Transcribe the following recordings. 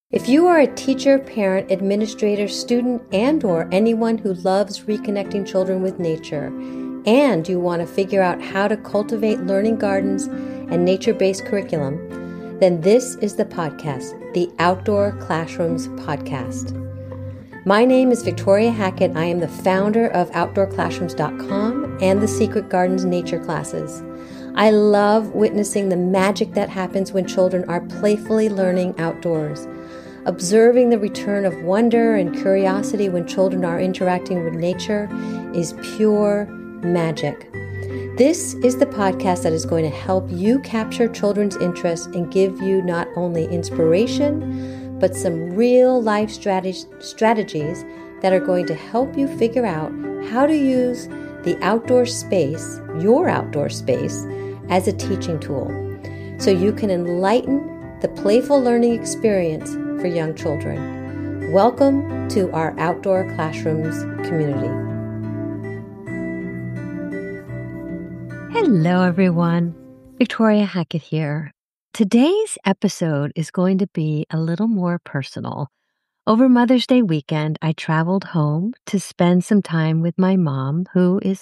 If you are a teacher, parent, administrator, student, and/or anyone who loves reconnecting children with nature, and you want to figure out how to cultivate learning gardens and nature-based curriculum, then this is the podcast, the Outdoor Classrooms Podcast. My name is Victoria Hackett. I am the founder of OutdoorClassrooms.com and the Secret Gardens Nature Classes. I love witnessing the magic that happens when children are playfully learning outdoors. Observing the return of wonder and curiosity when children are interacting with nature is pure magic. This is the podcast that is going to help you capture children's interest and give you not only inspiration, but some real life strategies that are going to help you figure out how to use the outdoor space, your outdoor space, as a teaching tool, so you can enlighten the playful learning experience for young children. Welcome to our Outdoor Classrooms community. Hello, everyone. Victoria Hackett here. Today's episode is going to be a little more personal. Over Mother's Day weekend, I traveled home to spend some time with my mom, who is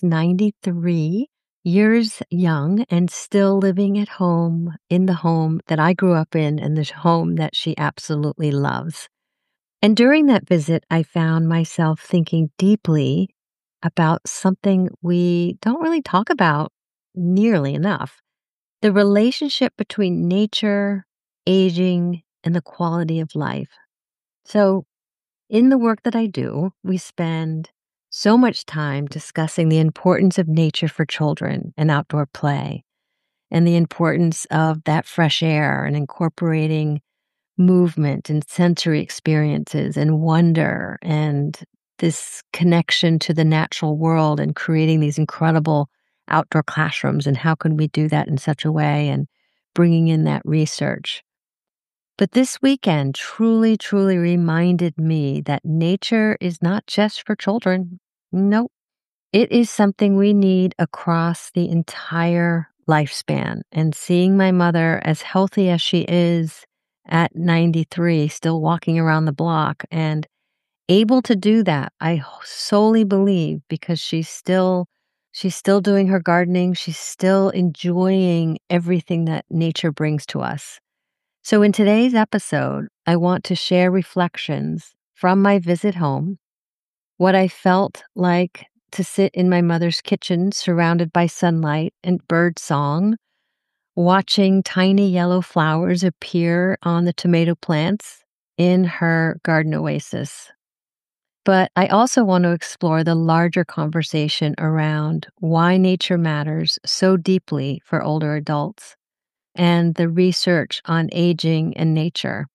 93 years young and still living at home in the home that I grew up in and the home that she absolutely loves. And during that visit, I found myself thinking deeply about something we don't really talk about nearly enough: the relationship between nature, aging, and the quality of life. So in the work that I do, we spend so much time discussing the importance of nature for children and outdoor play, and the importance of that fresh air and incorporating movement and sensory experiences and wonder and this connection to the natural world and creating these incredible outdoor classrooms. And how can we do that in such a way, and bringing in that research. But this weekend truly, truly reminded me that nature is not just for children. Nope. It is something we need across the entire lifespan. And seeing my mother as healthy as she is at 93, still walking around the block and able to do that, I solely believe because she's still doing her gardening. She's still enjoying everything that nature brings to us. So in today's episode, I want to share reflections from my visit home, what I felt like to sit in my mother's kitchen surrounded by sunlight and bird song, watching tiny yellow flowers appear on the tomato plants in her garden oasis. But I also want to explore the larger conversation around why nature matters so deeply for older adults, and the research on aging and nature,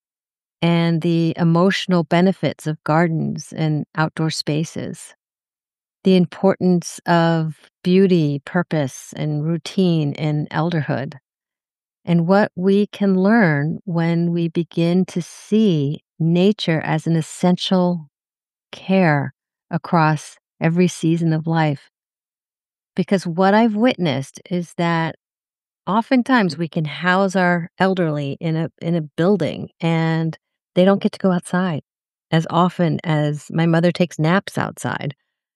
and the emotional benefits of gardens and outdoor spaces, the importance of beauty, purpose, and routine in elderhood, and what we can learn when we begin to see nature as an essential care across every season of life. Because what I've witnessed is that oftentimes we can house our elderly in a building, and they don't get to go outside as often as my mother takes naps outside.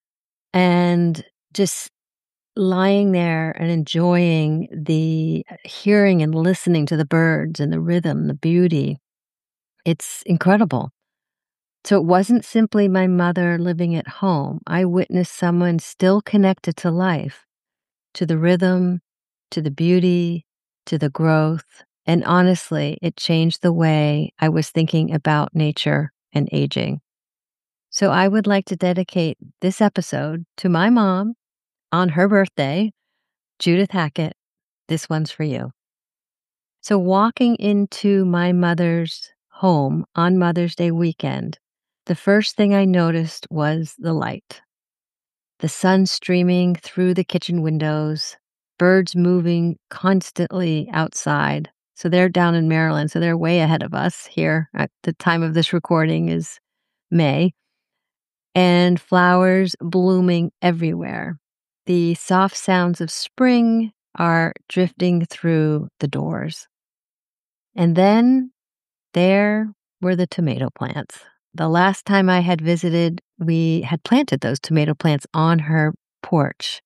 And just lying there and enjoying the hearing and listening to the birds and the rhythm, the beauty, it's incredible. So it wasn't simply my mother living at home. I witnessed someone still connected to life, to the rhythm, to the beauty, to the growth. And honestly, it changed the way I was thinking about nature and aging. So I would like to dedicate this episode to my mom on her birthday, Judith Hackett. This one's for you. So walking into my mother's home on Mother's Day weekend, the first thing I noticed was the light. The sun streaming through the kitchen windows, birds moving constantly outside. So they're down in Maryland, so they're way ahead of us here. At the time of this recording is May. And flowers blooming everywhere. The soft sounds of spring are drifting through the doors. And then there were the tomato plants. The last time I had visited, we had planted those tomato plants on her porch.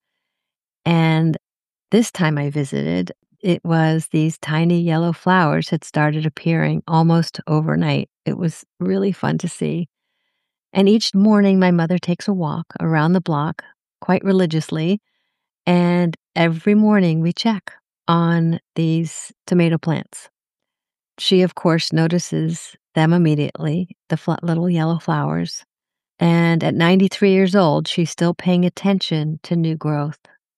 And this time I visited, it was these tiny yellow flowers had started appearing almost overnight. It was really fun to see. And each morning, my mother takes a walk around the block quite religiously. And every morning we check on these tomato plants. She, of course, notices them immediately, the little yellow flowers. And at 93 years old, she's still paying attention to new growth.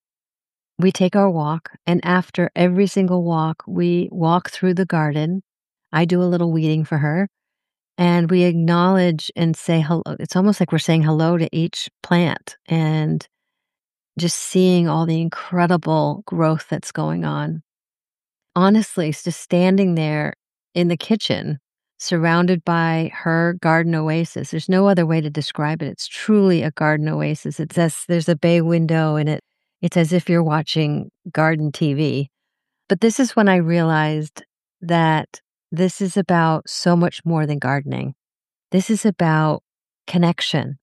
We take our walk, and after every single walk, we walk through the garden. I do a little weeding for her, and we acknowledge and say hello. It's almost like we're saying hello to each plant and just seeing all the incredible growth that's going on. Honestly, it's just standing there in the kitchen, surrounded by her garden oasis. There's no other way to describe it. It's truly a garden oasis. It's as there's a bay window in it. It's as if you're watching garden TV. But this is when I realized that this is about so much more than gardening. This is about connection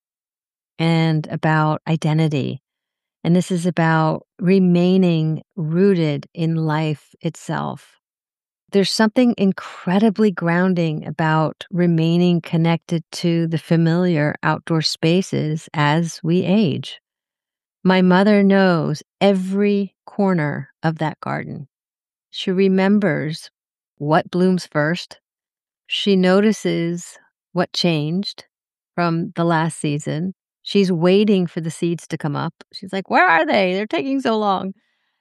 and about identity. And this is about remaining rooted in life itself. There's something incredibly grounding about remaining connected to the familiar outdoor spaces as we age. My mother knows every corner of that garden. She remembers what blooms first. She notices what changed from the last season. She's waiting for the seeds to come up. She's like, "Where are they? They're taking so long."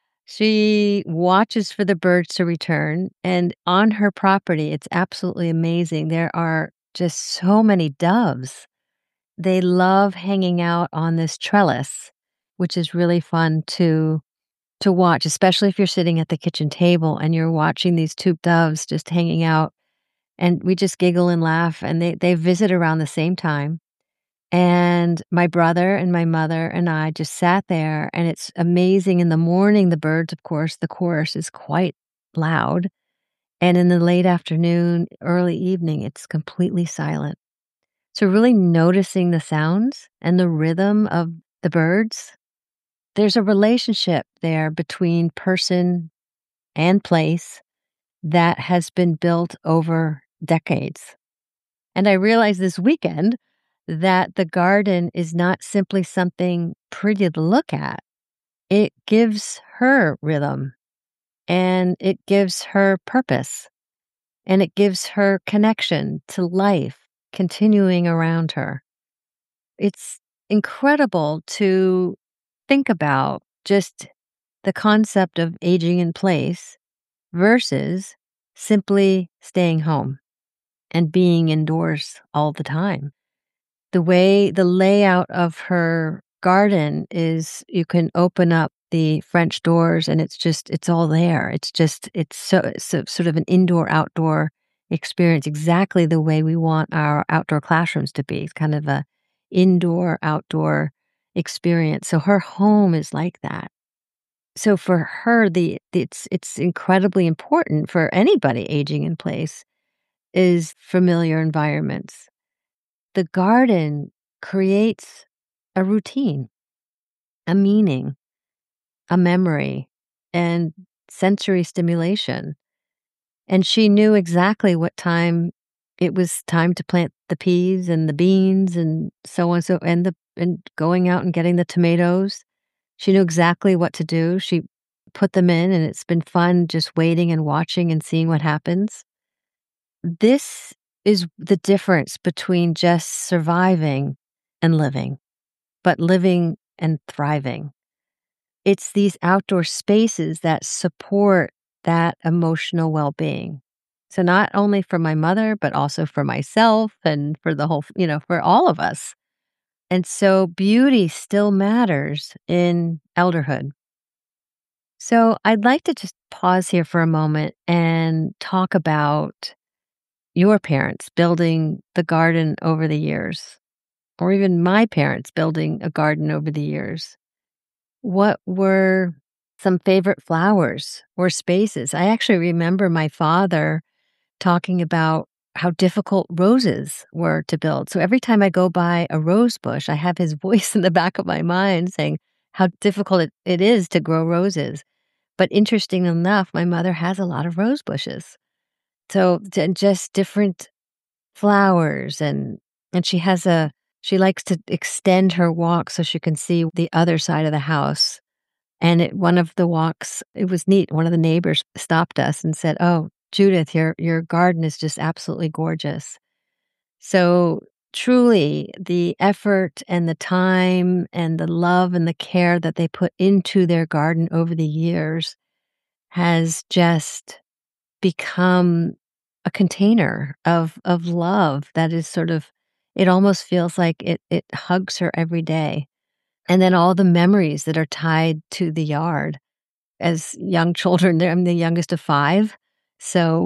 She watches for the birds to return, and on her property, it's absolutely amazing. There are just so many doves. They love hanging out on this trellis, which is really fun to watch, especially if you're sitting at the kitchen table and you're watching these two doves just hanging out. And we just giggle and laugh, and they visit around the same time. And my brother and my mother and I just sat there, and it's amazing. In the morning, the birds, of course, the chorus is quite loud. And in the late afternoon, early evening, it's completely silent. So, really noticing the sounds and the rhythm of the birds, there's a relationship there between person and place that has been built over decades. And I realized this weekend that the garden is not simply something pretty to look at. It gives her rhythm, and it gives her purpose, and it gives her connection to life continuing around her. It's incredible to think about just the concept of aging in place versus simply staying home and being indoors all the time. The layout of her garden is you can open up the French doors and it's all there. It's sort of an indoor outdoor experience, exactly the way we want our outdoor classrooms to be. It's kind of a indoor outdoor experience. So her home is like that. So for her, it's incredibly important for anybody aging in place is familiar environments. The garden creates a routine, a meaning, a memory, and sensory stimulation. And she knew exactly what time it was time to plant the peas and the beans and so on and going out and getting the tomatoes. She knew exactly what to do. She put them in, and it's been fun just waiting and watching and seeing what happens. This is the difference between just surviving and living, but living and thriving. It's these outdoor spaces that support that emotional well-being. So not only for my mother, but also for myself and for the whole, for all of us. And so beauty still matters in elderhood. So I'd like to just pause here for a moment and talk about your parents building the garden over the years, or even my parents building a garden over the years. What were some favorite flowers or spaces? I actually remember my father talking about how difficult roses were to build. So every time I go by a rose bush, I have his voice in the back of my mind saying how difficult it is to grow roses. But interesting enough, my mother has a lot of rose bushes. So just different flowers and she likes to extend her walk so she can see the other side of the house. And one of the walks, it was neat. One of the neighbors stopped us and said, "Oh, Judith, your garden is just absolutely gorgeous." So truly, the effort and the time and the love and the care that they put into their garden over the years has just become a container of love that is sort of, it almost feels like it hugs her every day. And then all the memories that are tied to the yard. As young children, I'm the youngest of 5, so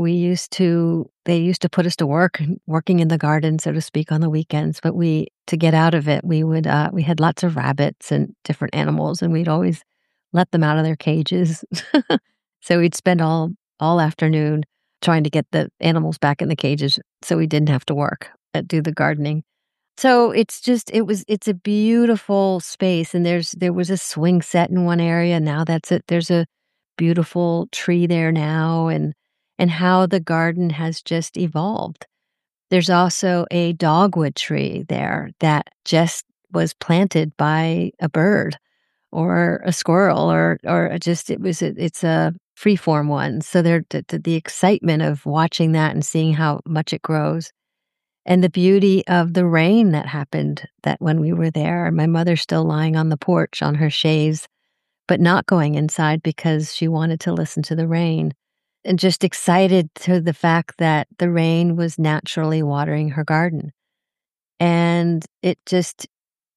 they used to put us to work, working in the garden, so to speak, on the weekends, but to get out of it, we had lots of rabbits and different animals, and we'd always let them out of their cages. So we'd spend all afternoon trying to get the animals back in the cages so we didn't have to work, do the gardening. So it's a beautiful space, and there was a swing set in one area, now that's it. There's a beautiful tree there now, and how the garden has just evolved. There's also a dogwood tree there that just was planted by a bird or a squirrel or just it's a freeform one. So the excitement of watching that and seeing how much it grows. And the beauty of the rain that happened that when we were there, my mother's still lying on the porch on her chaise, but not going inside because she wanted to listen to the rain, and just excited to the fact that the rain was naturally watering her garden. And it just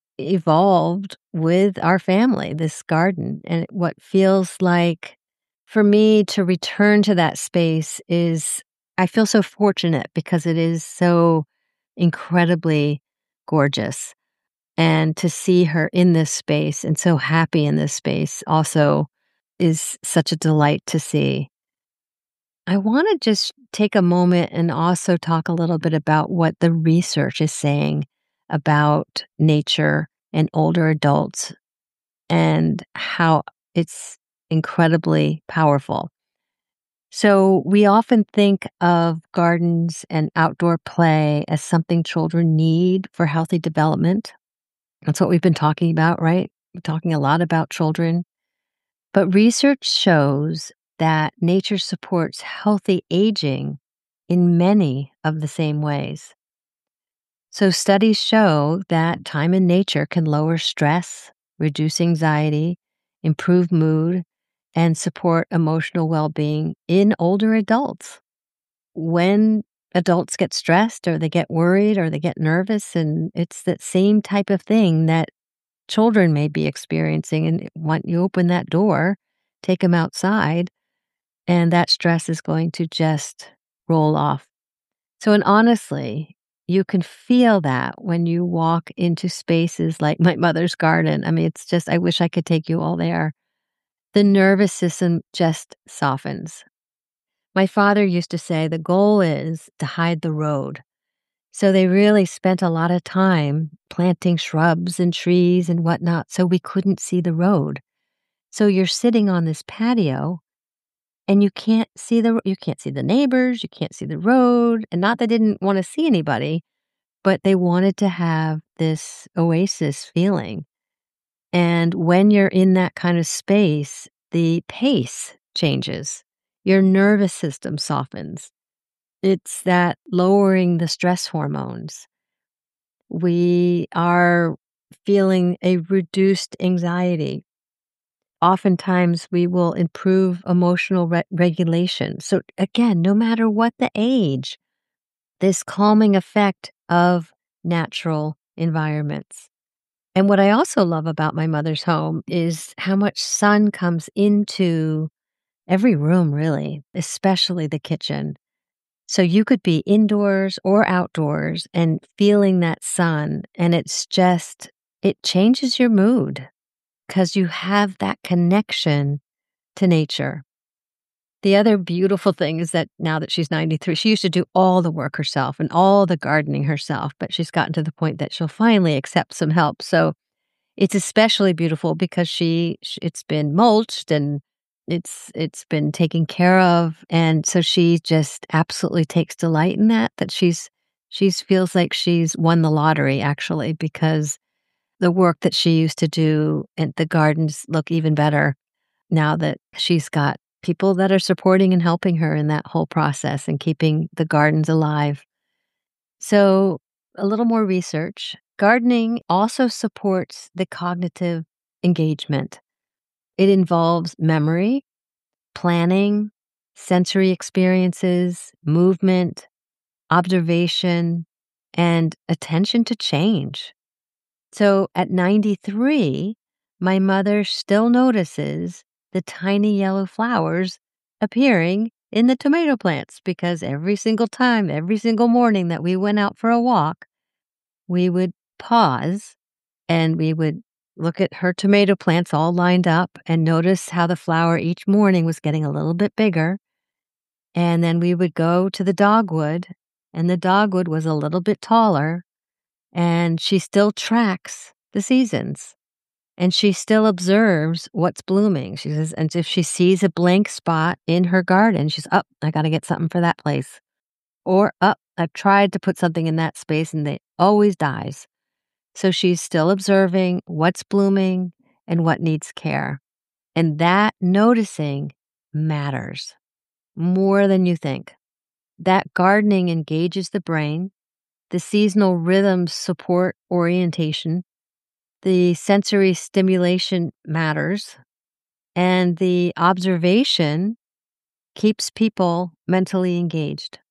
evolved with our family, this garden. And what feels like for me to return to that space is, I feel so fortunate because it is so incredibly gorgeous. And to see her in this space and so happy in this space also is such a delight to see. I want to just take a moment and also talk a little bit about what the research is saying about nature and older adults and how it's incredibly powerful. So, we often think of gardens and outdoor play as something children need for healthy development. That's what we've been talking about, right? We're talking a lot about children. But research shows that nature supports healthy aging in many of the same ways. So, studies show that time in nature can lower stress, reduce anxiety, improve mood, and support emotional well being in older adults. When adults get stressed or they get worried or they get nervous, and it's that same type of thing that children may be experiencing. And when you open that door, take them outside, and that stress is going to just roll off. So, and honestly, you can feel that when you walk into spaces like my mother's garden. I mean, it's just, I wish I could take you all there. The nervous system just softens. My father used to say the goal is to hide the road. So they really spent a lot of time planting shrubs and trees and whatnot so we couldn't see the road. So you're sitting on this patio and you can't see the neighbors, you can't see the road, and not they didn't want to see anybody, but they wanted to have this oasis feeling. And when you're in that kind of space, the pace changes. Your nervous system softens. It's that lowering the stress hormones. We are feeling a reduced anxiety. Oftentimes, we will improve emotional regulation. So, again, no matter what the age, this calming effect of natural environments. And what I also love about my mother's home is how much sun comes into every room, really, especially the kitchen. So you could be indoors or outdoors and feeling that sun, and it changes your mood because you have that connection to nature. The other beautiful thing is that now that she's 93, she used to do all the work herself and all the gardening herself, but she's gotten to the point that she'll finally accept some help. So it's especially beautiful because it's been mulched and it's been taken care of, and so she just absolutely takes delight in that she's feels like she's won the lottery actually, because the work that she used to do and the gardens look even better now that she's got people that are supporting and helping her in that whole process and keeping the gardens alive. So, a little more research. Gardening also supports the cognitive engagement. It involves memory, planning, sensory experiences, movement, observation, and attention to change. So at 93, my mother still notices the tiny yellow flowers appearing in the tomato plants because every single time, every single morning that we went out for a walk, we would pause and we would look at her tomato plants all lined up and notice how the flower each morning was getting a little bit bigger. And then we would go to the dogwood, and the dogwood was a little bit taller, and she still tracks the seasons and she still observes what's blooming. She says, and if she sees a blank spot in her garden, she's up, I got to get something for that place. Or up, I've tried to put something in that space and it always dies. So she's still observing what's blooming and what needs care. And that noticing matters more than you think. That gardening engages the brain. The seasonal rhythms support orientation. The sensory stimulation matters. And the observation keeps people mentally engaged.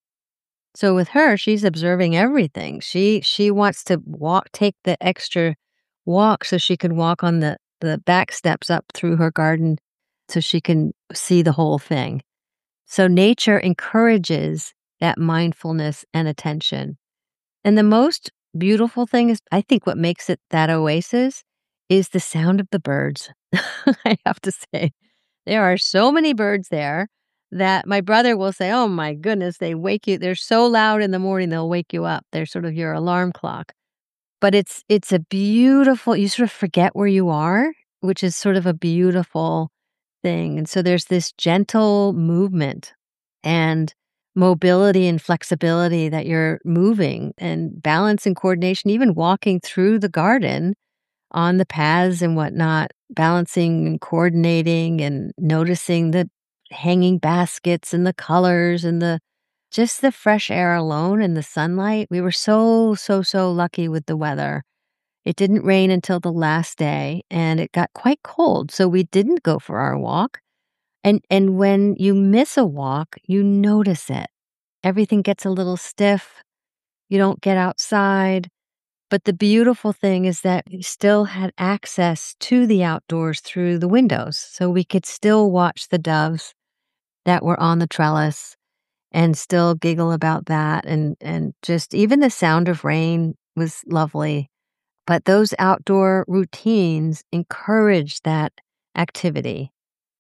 So with her, she's observing everything. She wants to take the extra walk so she can walk on the back steps up through her garden so she can see the whole thing. So nature encourages that mindfulness and attention. And the most beautiful thing is, I think what makes it that oasis is the sound of the birds. I have to say, there are so many birds there that my brother will say, "Oh my goodness, they wake you. They're so loud in the morning, they'll wake you up. They're sort of your alarm clock." But it's a beautiful, you sort of forget where you are, which is sort of a beautiful thing. And so there's this gentle movement and mobility and flexibility that you're moving and balance and coordination, even walking through the garden on the paths and whatnot, balancing and coordinating and noticing the hanging baskets and the colors and the just the fresh air alone and the sunlight. We were so, so, so lucky with the weather. It didn't rain until the last day and it got quite cold. So we didn't go for our walk. And when you miss a walk, you notice it. Everything gets a little stiff. You don't get outside. But the beautiful thing is that we still had access to the outdoors through the windows. So we could still watch the doves that were on the trellis and still giggle about that. And just even the sound of rain was lovely. But those outdoor routines encourage that activity.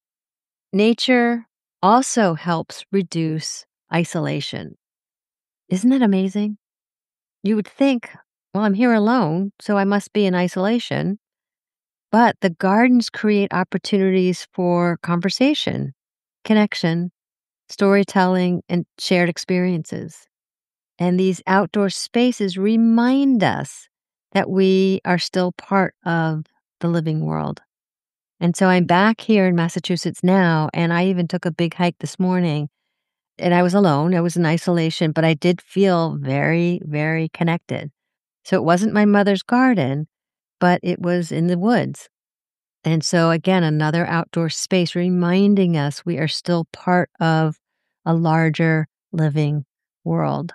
Nature also helps reduce isolation. Isn't that amazing? You would think, well, I'm here alone, so I must be in isolation. But the gardens create opportunities for conversation, connection, storytelling, and shared experiences. And these outdoor spaces remind us that we are still part of the living world. And so I'm back here in Massachusetts now, and I even took a big hike this morning. And I was alone, I was in isolation, but I did feel very, very connected. So it wasn't my mother's garden, but it was in the woods. And so again, another outdoor space reminding us we are still part of a larger living world.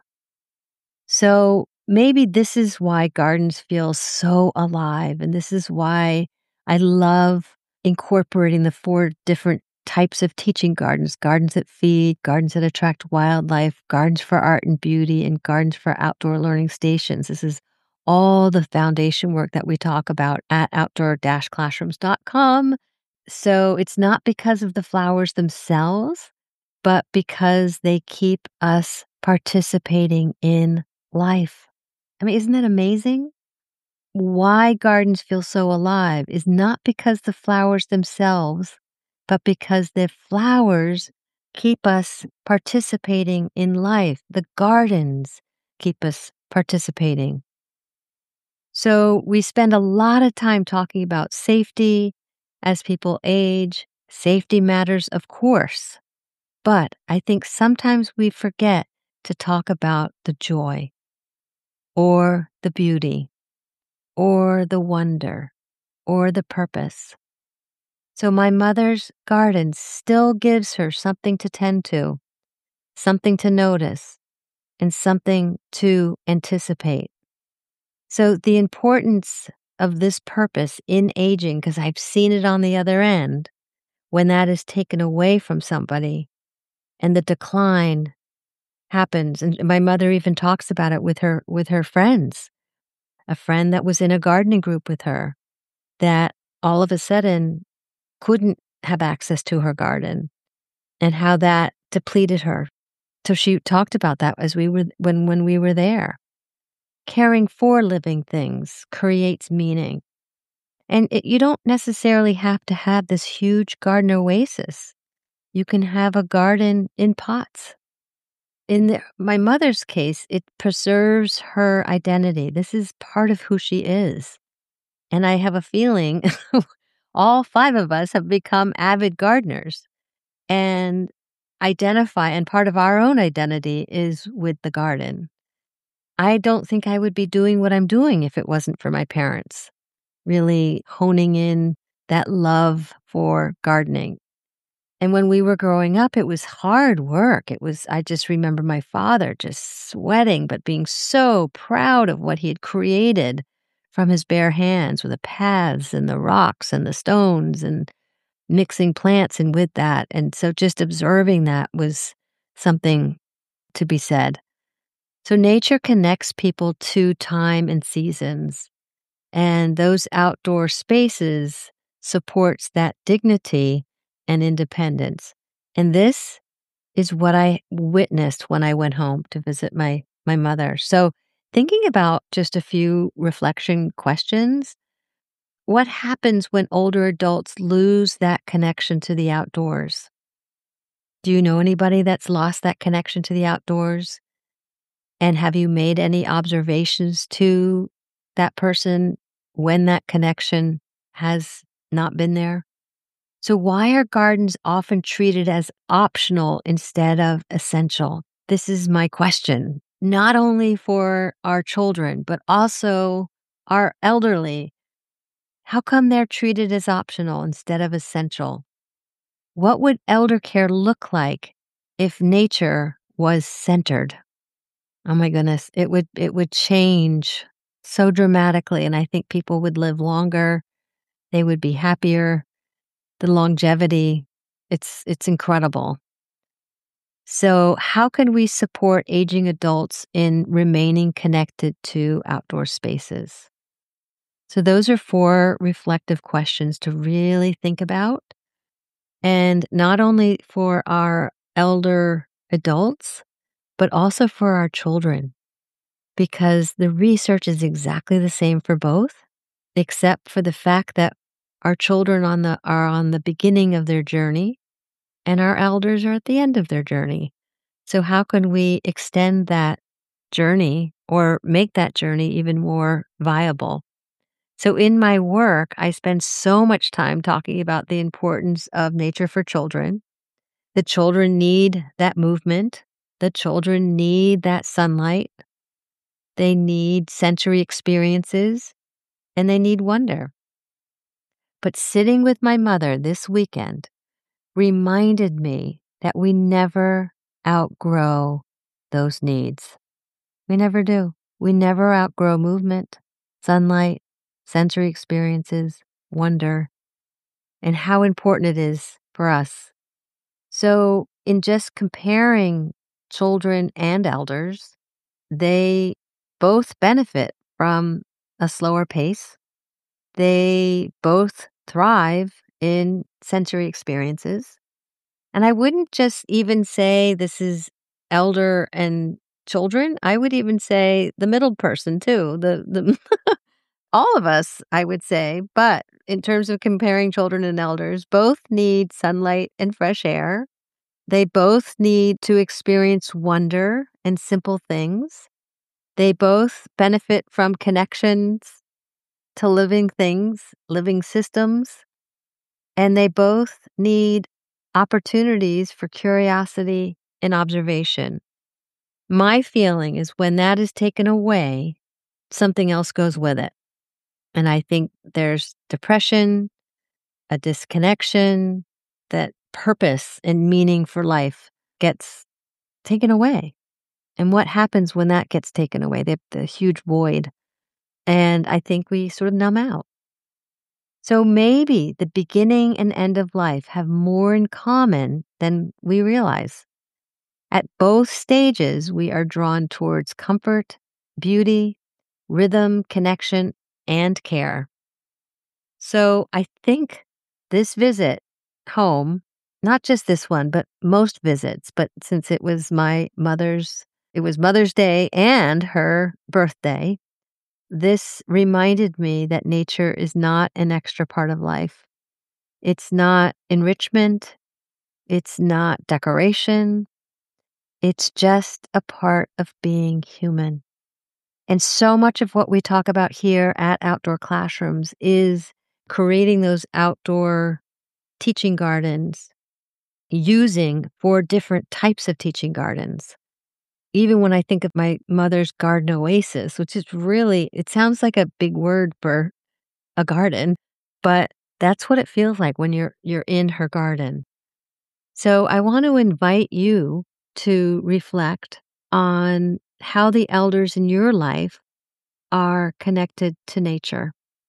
So maybe this is why gardens feel so alive. And this is why I love incorporating the 4 different types of teaching gardens: gardens that feed, gardens that attract wildlife, gardens for art and beauty, and gardens for outdoor learning stations. This is all the foundation work that we talk about at outdoor-classrooms.com. So it's not because of the flowers themselves, but because they keep us participating in life. I mean, isn't that amazing? Why gardens feel so alive is not because the flowers themselves, but because the flowers keep us participating in life. The gardens keep us participating. So we spend a lot of time talking about safety as people age. Safety matters, of course, but I think sometimes we forget to talk about the joy or the beauty or the wonder or the purpose. So my mother's garden still gives her something to tend to, something to notice, and something to anticipate. So the importance of this purpose in aging, because I've seen it on the other end, when that is taken away from somebody and the decline happens. And my mother even talks about it with her friends. A friend that was in a gardening group with her that all of a sudden couldn't have access to her garden and how that depleted her. So she talked about that as we were when we were there. Caring for living things creates meaning. And you don't necessarily have to have this huge garden oasis. You can have a garden in pots. My mother's case, it preserves her identity. This is part of who she is. And I have a feeling all five of us have become avid gardeners and identify, and part of our own identity is with the garden. I don't think I would be doing what I'm doing if it wasn't for my parents really honing in that love for gardening. And when we were growing up, it was hard work. I just remember my father just sweating, but being so proud of what he had created from his bare hands with the paths and the rocks and the stones and mixing plants and with that. And so just observing that was something to be said. So nature connects people to time and seasons, and those outdoor spaces supports that dignity and independence. And this is what I witnessed when I went home to visit my mother. So thinking about just a few reflection questions. What happens when older adults lose that connection to the outdoors? Do you know anybody that's lost that connection to the outdoors? And have you made any observations to that person when that connection has not been there? So, why are gardens often treated as optional instead of essential? This is my question, not only for our children, but also our elderly. How come they're treated as optional instead of essential? What would elder care look like if nature was centered? Oh my goodness, it would change so dramatically, and I think people would live longer, they would be happier, the longevity, it's incredible. So, how can we support aging adults in remaining connected to outdoor spaces? So those are four reflective questions to really think about, and not only for our elder adults, but also for our children. Because the research is exactly the same for both, except for the fact that our children are on the beginning of their journey and our elders are at the end of their journey. So how can we extend that journey or make that journey even more viable? So in my work, I spend so much time talking about the importance of nature for children. The children need that movement. The children need that sunlight. They need sensory experiences and they need wonder. But sitting with my mother this weekend reminded me that we never outgrow those needs. We never do. We never outgrow movement, sunlight, sensory experiences, wonder, and how important it is for us. So, in just comparing children and elders, they both benefit from a slower pace. They both thrive in sensory experiences. And I wouldn't just even say this is elder and children. I would even say the middle person too. The all of us, I would say. But in terms of comparing children and elders, both need sunlight and fresh air. They both need to experience wonder and simple things. They both benefit from connections to living things, living systems, and they both need opportunities for curiosity and observation. My feeling is when that is taken away, something else goes with it. And I think there's depression, a disconnection, that purpose and meaning for life gets taken away. And what happens when that gets taken away? The huge void. And I think we sort of numb out. So maybe the beginning and end of life have more in common than we realize. At both stages, we are drawn towards comfort, beauty, rhythm, connection, and care. So I think this visit home, not just this one, but most visits, but since it was it was Mother's Day and her birthday, this reminded me that nature is not an extra part of life. It's not enrichment. It's not decoration. It's just a part of being human. And so much of what we talk about here at Outdoor Classrooms is creating those outdoor teaching gardens, using 4 different types of teaching gardens. Even when I think of my mother's garden oasis, which is really, it sounds like a big word for a garden, but that's what it feels like when you're in her garden. So I want to invite you to reflect on how the elders in your life are connected to nature.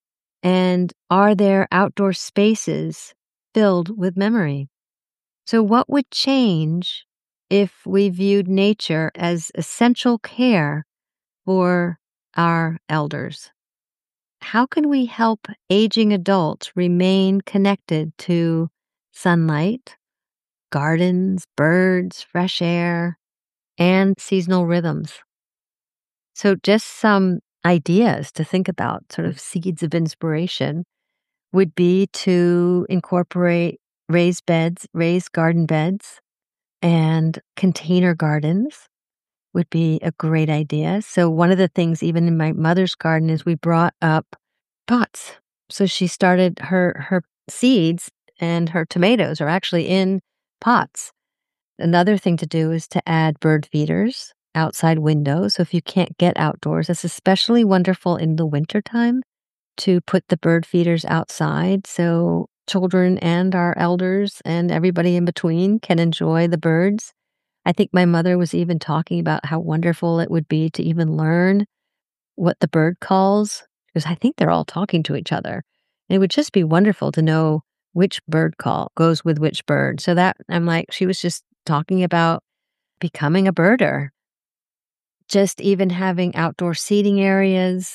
And are there outdoor spaces filled with memory? So, what would change if we viewed nature as essential care for our elders? How can we help aging adults remain connected to sunlight, gardens, birds, fresh air, and seasonal rhythms? So, just some ideas to think about, sort of seeds of inspiration, would be to incorporate raised garden beds, and container gardens would be a great idea. So, one of the things, even in my mother's garden, is we brought up pots. So, she started her seeds and her tomatoes are actually in pots. Another thing to do is to add bird feeders outside windows. So if you can't get outdoors, it's especially wonderful in the wintertime to put the bird feeders outside so children and our elders and everybody in between can enjoy the birds. I think my mother was even talking about how wonderful it would be to even learn what the bird calls, because I think they're all talking to each other. It would just be wonderful to know which bird call goes with which bird. So that I'm like, she was just talking about becoming a birder, just even having outdoor seating areas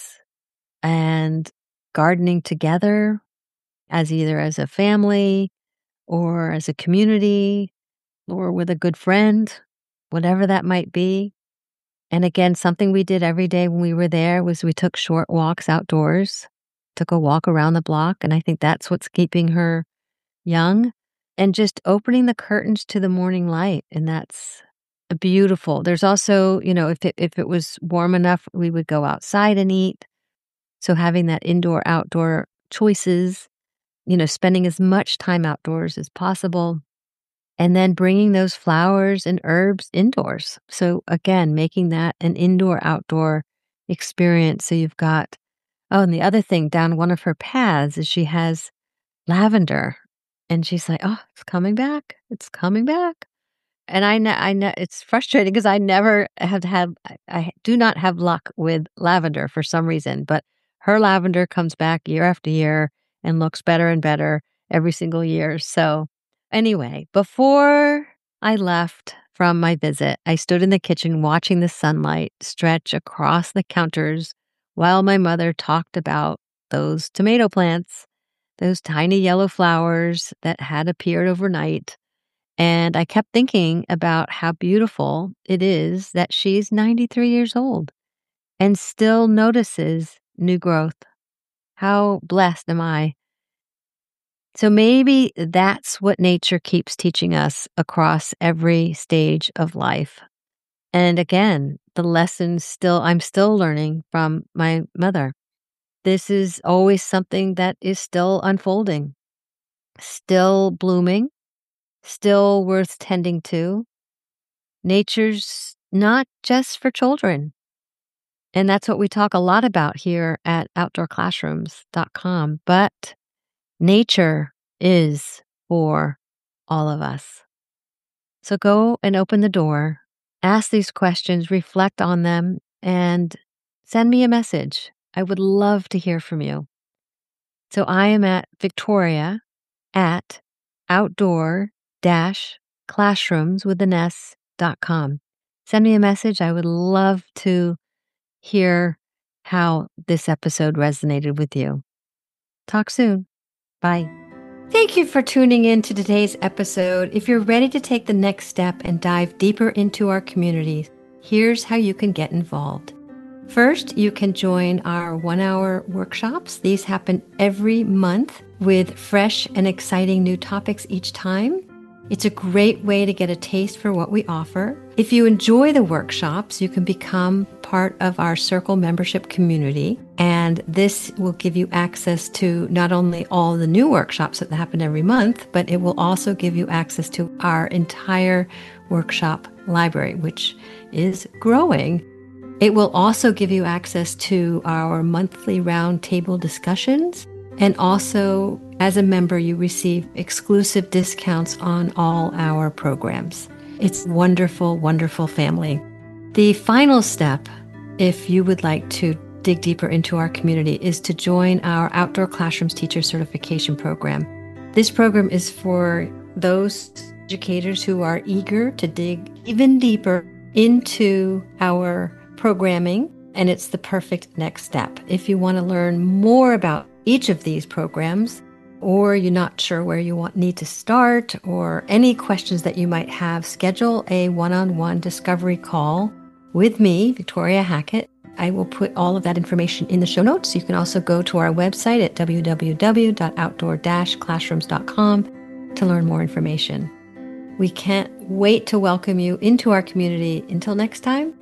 and gardening together as either as a family or as a community or with a good friend, whatever that might be. And again, something we did every day when we were there was we took short walks outdoors, took a walk around the block. And I think that's what's keeping her young, and just opening the curtains to the morning light. And that's beautiful. There's also, if it was warm enough, we would go outside and eat. So having that indoor outdoor choices, spending as much time outdoors as possible. And then bringing those flowers and herbs indoors. So again, making that an indoor outdoor experience. So you've got, oh, and the other thing down one of her paths is she has lavender. And she's like, oh, it's coming back. It's coming back. And I know it's frustrating because I never have had, I do not have luck with lavender for some reason, but her lavender comes back year after year and looks better and better every single year. So anyway, before I left from my visit, I stood in the kitchen watching the sunlight stretch across the counters while my mother talked about those tomato plants, those tiny yellow flowers that had appeared overnight. And I kept thinking about how beautiful it is that she's 93 years old and still notices new growth. How blessed am I? So maybe that's what nature keeps teaching us across every stage of life. And again, the lessons I'm still learning from my mother. This is always something that is still unfolding, still blooming, still worth tending to. Nature's not just for children. And that's what we talk a lot about here at outdoorclassrooms.com. But nature is for all of us. So go and open the door, ask these questions, reflect on them, and send me a message. I would love to hear from you. So I am at Victoria at outdoor-classrooms with an S.com. Send me a message. I would love to hear how this episode resonated with you. Talk soon. Bye. Thank you for tuning in to today's episode. If you're ready to take the next step and dive deeper into our community, here's how you can get involved. First, you can join our 1-hour workshops. These happen every month with fresh and exciting new topics each time. It's a great way to get a taste for what we offer. If you enjoy the workshops, you can become part of our Circle membership community, and this will give you access to not only all the new workshops that happen every month, but it will also give you access to our entire workshop library, which is growing. It will also give you access to our monthly roundtable discussions. And also, as a member, you receive exclusive discounts on all our programs. It's wonderful, wonderful family. The final step, if you would like to dig deeper into our community, is to join our Outdoor Classrooms Teacher Certification Program. This program is for those educators who are eager to dig even deeper into our programming, and it's the perfect next step. If you want to learn more about each of these programs, or you're not sure where you need to start, or any questions that you might have, schedule a one-on-one discovery call with me, Victoria Hackett. I will put all of that information in the show notes. You can also go to our website at www.outdoor-classrooms.com to learn more information. We can't wait to welcome you into our community. Until next time,